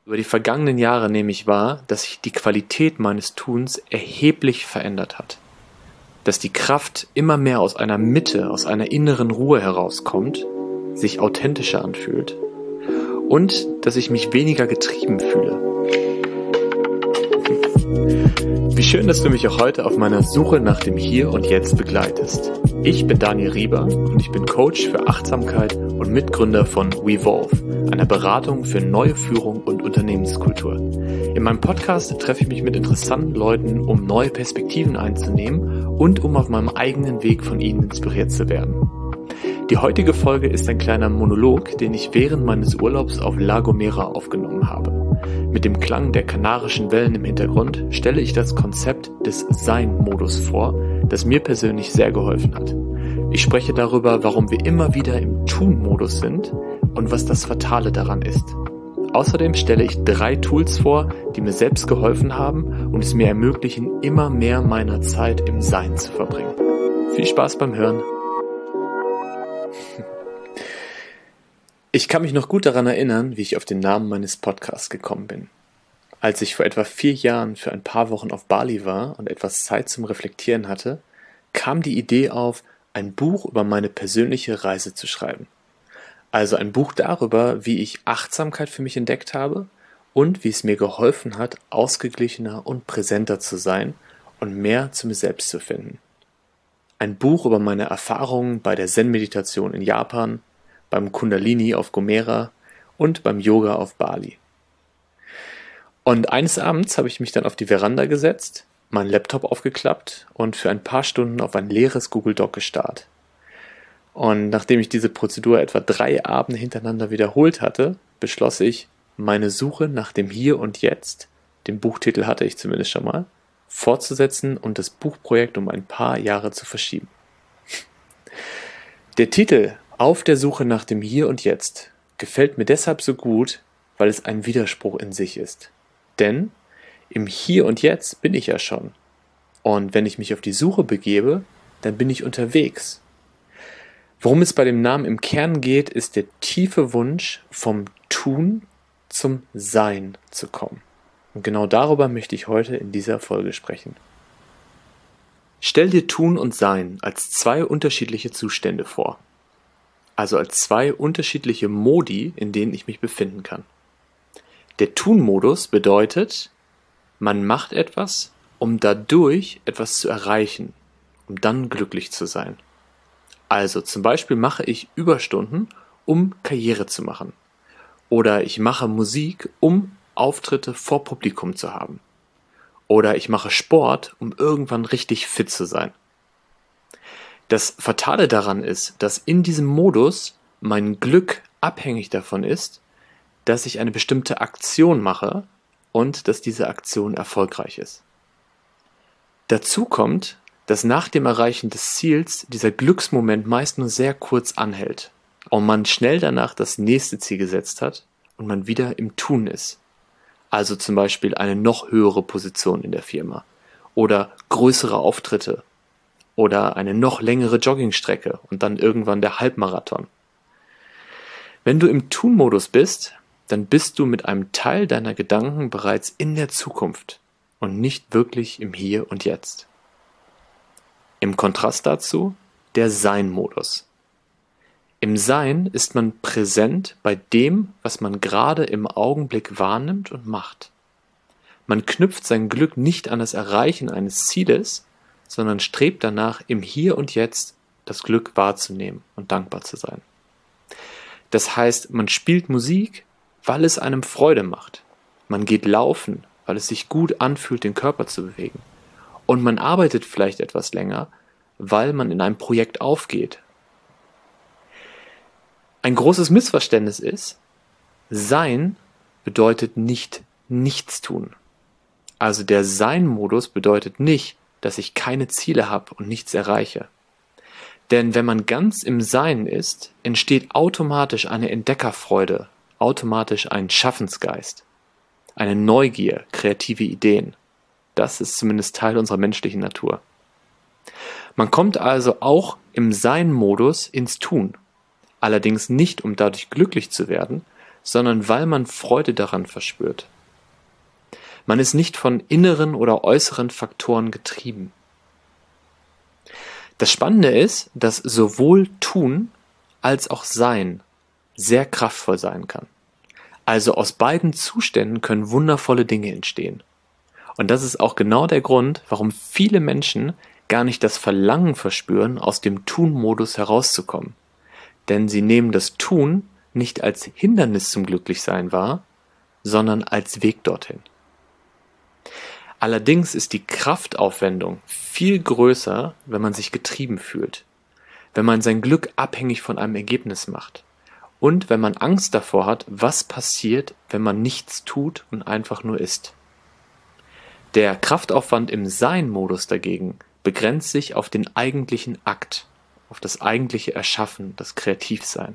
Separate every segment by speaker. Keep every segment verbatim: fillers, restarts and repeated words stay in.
Speaker 1: Über die vergangenen Jahre nehme ich wahr, dass sich die Qualität meines Tuns erheblich verändert hat. Dass die Kraft immer mehr aus einer Mitte, aus einer inneren Ruhe herauskommt, sich authentischer anfühlt und dass ich mich weniger getrieben fühle. Wie schön, dass du mich auch heute auf meiner Suche nach dem Hier und Jetzt begleitest. Ich bin Daniel Rieber und ich bin Coach für Achtsamkeit und Mitgründer von Wevolve, einer Beratung für neue Führung und Unternehmenskultur. In meinem Podcast treffe ich mich mit interessanten Leuten, um neue Perspektiven einzunehmen und um auf meinem eigenen Weg von ihnen inspiriert zu werden. Die heutige Folge ist ein kleiner Monolog, den ich während meines Urlaubs auf La Gomera aufgenommen habe. Mit dem Klang der kanarischen Wellen im Hintergrund stelle ich das Konzept des Sein-Modus vor, das mir persönlich sehr geholfen hat. Ich spreche darüber, warum wir immer wieder im Tun-Modus sind und was das Fatale daran ist. Außerdem stelle ich drei Tools vor, die mir selbst geholfen haben und es mir ermöglichen, immer mehr meiner Zeit im Sein zu verbringen. Viel Spaß beim Hören! Ich kann mich noch gut daran erinnern, wie ich auf den Namen meines Podcasts gekommen bin. Als ich vor etwa vier Jahren für ein paar Wochen auf Bali war und etwas Zeit zum Reflektieren hatte, kam die Idee auf, ein Buch über meine persönliche Reise zu schreiben. Also ein Buch darüber, wie ich Achtsamkeit für mich entdeckt habe und wie es mir geholfen hat, ausgeglichener und präsenter zu sein und mehr zu mir selbst zu finden. Ein Buch über meine Erfahrungen bei der Zen-Meditation in Japan, beim Kundalini auf Gomera und beim Yoga auf Bali. Und eines Abends habe ich mich dann auf die Veranda gesetzt, meinen Laptop aufgeklappt und für ein paar Stunden auf ein leeres Google Doc gestarrt. Und nachdem ich diese Prozedur etwa drei Abende hintereinander wiederholt hatte, beschloss ich, meine Suche nach dem Hier und Jetzt, den Buchtitel hatte ich zumindest schon mal, fortzusetzen und das Buchprojekt um ein paar Jahre zu verschieben. Der Titel Auf der Suche nach dem Hier und Jetzt gefällt mir deshalb so gut, weil es ein Widerspruch in sich ist. Denn im Hier und Jetzt bin ich ja schon. Und wenn ich mich auf die Suche begebe, dann bin ich unterwegs. Worum es bei dem Namen im Kern geht, ist der tiefe Wunsch, vom Tun zum Sein zu kommen. Und genau darüber möchte ich heute in dieser Folge sprechen. Stell dir Tun und Sein als zwei unterschiedliche Zustände vor. Also als zwei unterschiedliche Modi, in denen ich mich befinden kann. Der Tun-Modus bedeutet, man macht etwas, um dadurch etwas zu erreichen, um dann glücklich zu sein. Also zum Beispiel mache ich Überstunden, um Karriere zu machen. Oder ich mache Musik, um Auftritte vor Publikum zu haben. Oder ich mache Sport, um irgendwann richtig fit zu sein. Das Fatale daran ist, dass in diesem Modus mein Glück abhängig davon ist, dass ich eine bestimmte Aktion mache und dass diese Aktion erfolgreich ist. Dazu kommt, dass nach dem Erreichen des Ziels dieser Glücksmoment meist nur sehr kurz anhält und man schnell danach das nächste Ziel gesetzt hat und man wieder im Tun ist. Also zum Beispiel eine noch höhere Position in der Firma oder größere Auftritte. Oder eine noch längere Joggingstrecke und dann irgendwann der Halbmarathon. Wenn du im Tun-Modus bist, dann bist du mit einem Teil deiner Gedanken bereits in der Zukunft und nicht wirklich im Hier und Jetzt. Im Kontrast dazu der Sein-Modus. Im Sein ist man präsent bei dem, was man gerade im Augenblick wahrnimmt und macht. Man knüpft sein Glück nicht an das Erreichen eines Zieles, sondern strebt danach, im Hier und Jetzt das Glück wahrzunehmen und dankbar zu sein. Das heißt, man spielt Musik, weil es einem Freude macht. Man geht laufen, weil es sich gut anfühlt, den Körper zu bewegen. Und man arbeitet vielleicht etwas länger, weil man in einem Projekt aufgeht. Ein großes Missverständnis ist, Sein bedeutet nicht nichts tun. Also der Sein-Modus bedeutet nicht, dass ich keine Ziele habe und nichts erreiche. Denn wenn man ganz im Sein ist, entsteht automatisch eine Entdeckerfreude, automatisch ein Schaffensgeist, eine Neugier, kreative Ideen. Das ist zumindest Teil unserer menschlichen Natur. Man kommt also auch im Sein-Modus ins Tun. Allerdings nicht, um dadurch glücklich zu werden, sondern weil man Freude daran verspürt. Man ist nicht von inneren oder äußeren Faktoren getrieben. Das Spannende ist, dass sowohl Tun als auch Sein sehr kraftvoll sein kann. Also aus beiden Zuständen können wundervolle Dinge entstehen. Und das ist auch genau der Grund, warum viele Menschen gar nicht das Verlangen verspüren, aus dem Tun-Modus herauszukommen. Denn sie nehmen das Tun nicht als Hindernis zum Glücklichsein wahr, sondern als Weg dorthin. Allerdings ist die Kraftaufwendung viel größer, wenn man sich getrieben fühlt, wenn man sein Glück abhängig von einem Ergebnis macht und wenn man Angst davor hat, was passiert, wenn man nichts tut und einfach nur ist. Der Kraftaufwand im Sein-Modus dagegen begrenzt sich auf den eigentlichen Akt, auf das eigentliche Erschaffen, das Kreativsein.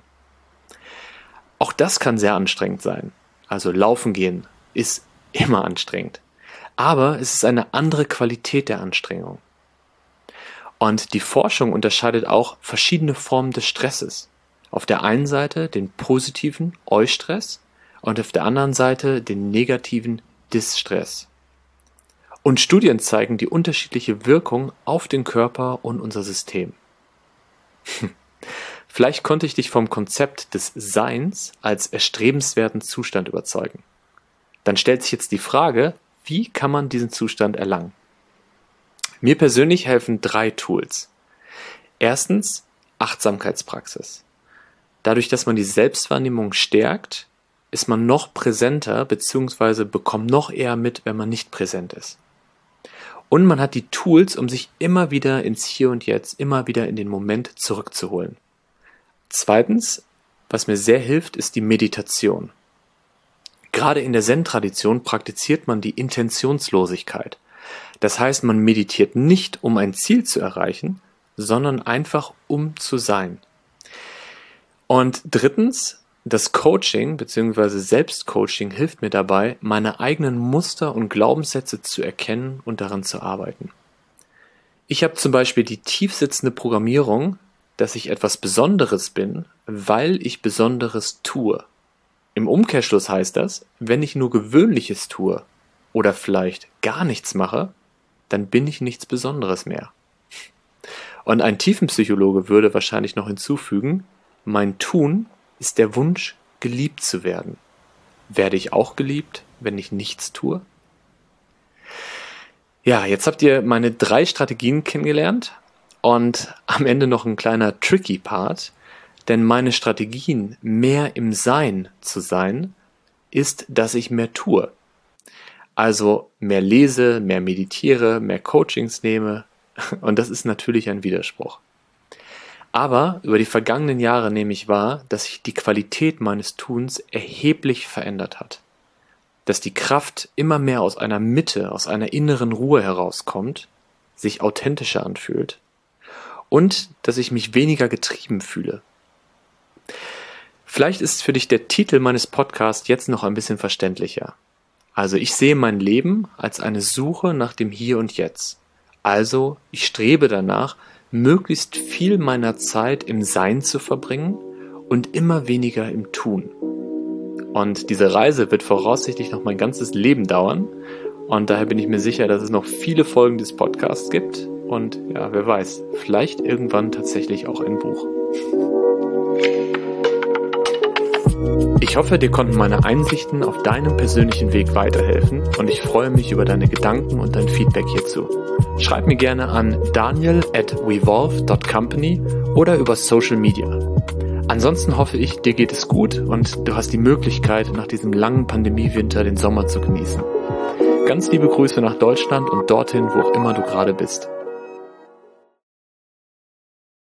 Speaker 1: Auch das kann sehr anstrengend sein. Also laufen gehen ist immer anstrengend. Aber es ist eine andere Qualität der Anstrengung. Und die Forschung unterscheidet auch verschiedene Formen des Stresses. Auf der einen Seite den positiven Eustress und auf der anderen Seite den negativen Distress. Und Studien zeigen die unterschiedliche Wirkung auf den Körper und unser System. Vielleicht konnte ich dich vom Konzept des Seins als erstrebenswerten Zustand überzeugen. Dann stellt sich jetzt die Frage, wie kann man diesen Zustand erlangen? Mir persönlich helfen drei Tools. Erstens Achtsamkeitspraxis. Dadurch, dass man die Selbstwahrnehmung stärkt, ist man noch präsenter bzw. bekommt noch eher mit, wenn man nicht präsent ist. Und man hat die Tools, um sich immer wieder ins Hier und Jetzt, immer wieder in den Moment zurückzuholen. Zweitens, was mir sehr hilft, ist die Meditation. Gerade in der Zen-Tradition praktiziert man die Intentionslosigkeit. Das heißt, man meditiert nicht, um ein Ziel zu erreichen, sondern einfach um zu sein. Und drittens, das Coaching bzw. Selbstcoaching hilft mir dabei, meine eigenen Muster und Glaubenssätze zu erkennen und daran zu arbeiten. Ich habe zum Beispiel die tiefsitzende Programmierung, dass ich etwas Besonderes bin, weil ich Besonderes tue. Im Umkehrschluss heißt das, wenn ich nur Gewöhnliches tue oder vielleicht gar nichts mache, dann bin ich nichts Besonderes mehr. Und ein Tiefenpsychologe würde wahrscheinlich noch hinzufügen, mein Tun ist der Wunsch, geliebt zu werden. Werde ich auch geliebt, wenn ich nichts tue? Ja, jetzt habt ihr meine drei Strategien kennengelernt und am Ende noch ein kleiner tricky Part, denn meine Strategien, mehr im Sein zu sein, ist, dass ich mehr tue. Also mehr lese, mehr meditiere, mehr Coachings nehme und das ist natürlich ein Widerspruch. Aber über die vergangenen Jahre nehme ich wahr, dass sich die Qualität meines Tuns erheblich verändert hat. Dass die Kraft immer mehr aus einer Mitte, aus einer inneren Ruhe herauskommt, sich authentischer anfühlt und dass ich mich weniger getrieben fühle. Vielleicht ist für dich der Titel meines Podcasts jetzt noch ein bisschen verständlicher. Also ich sehe mein Leben als eine Suche nach dem Hier und Jetzt. Also ich strebe danach, möglichst viel meiner Zeit im Sein zu verbringen und immer weniger im Tun. Und diese Reise wird voraussichtlich noch mein ganzes Leben dauern und daher bin ich mir sicher, dass es noch viele Folgen des Podcasts gibt und ja, wer weiß, vielleicht irgendwann tatsächlich auch ein Buch. Ich hoffe, dir konnten meine Einsichten auf deinem persönlichen Weg weiterhelfen und ich freue mich über deine Gedanken und dein Feedback hierzu. Schreib mir gerne an daniel at wevolve dot company oder über Social Media. Ansonsten hoffe ich, dir geht es gut und du hast die Möglichkeit, nach diesem langen Pandemiewinter den Sommer zu genießen. Ganz liebe Grüße nach Deutschland und dorthin, wo auch immer du gerade bist.